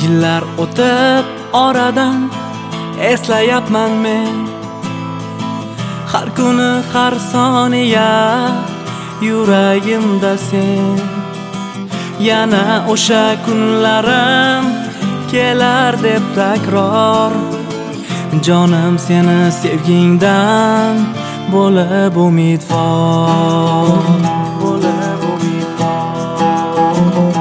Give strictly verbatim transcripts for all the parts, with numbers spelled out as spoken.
Yillar o'tib oradan eslayapman men har kuni har soniya yuragimda sen. Yana o'sha kunlarim kelar deb takror, jonim seni sevgingdan bo'lib umidvor, bo'lib umidvor.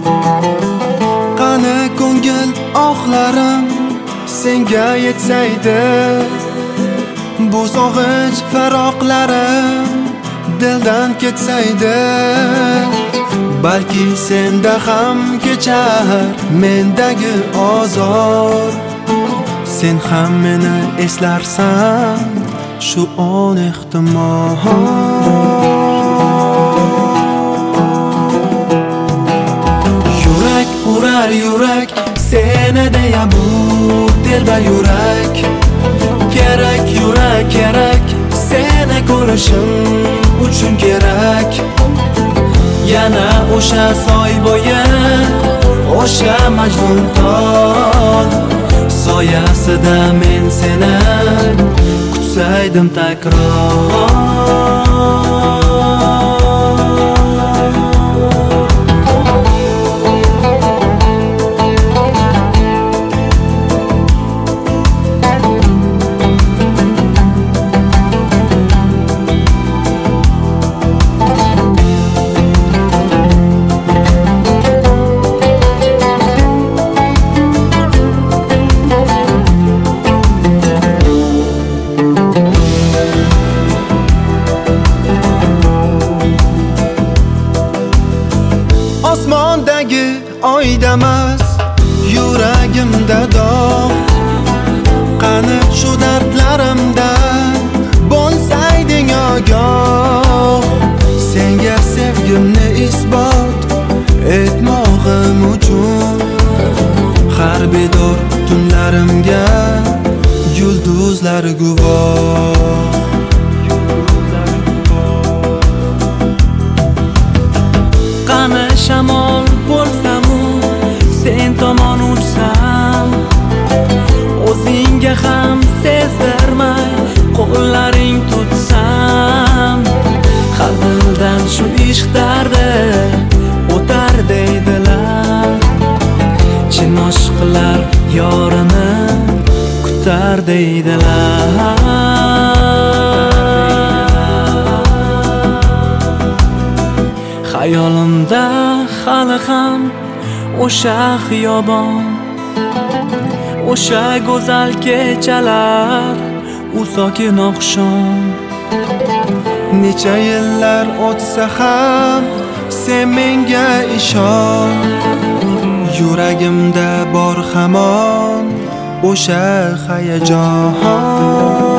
Qani ko'ngil oqlarim senga yetsaydi, bu sog'inch faroqlarim dildan ketsaydi, balki senda ham kechar mendagi ozor. Sen ham meni eslarsan shu on ehtimol. Yurak urar yurak seni deya bu telba yurak. Kerak yurak kerak seni ko'rishim uchun kerak. Yana o'sha soy bo'yi o'sha majnun tol soyasida men seni kutsaydim takror. Osmondagi oydamas yuragimda dog'. Qani shu dardlarimdan bo'lsayding ogoh. Senga sevgimni isbot etmog'im uchun har bedor tunlarimga yulduzlar guvoh. Qani shamol bo'lsamu sen tomon uçsam, o'zingga ham sezdirmay qo'llaring tutsam, har dildan shu ishq dardi o'tar deydilar. Chin oshqlar yorini kutar deydilar. Hayolimda hali ham o'sha xiyobon, o'sha go'zal kechalar, u sokin oqshom. Necha yillar o'tsa ham sen menga ishon. Yuragimda bor hamon o'sha hayajon.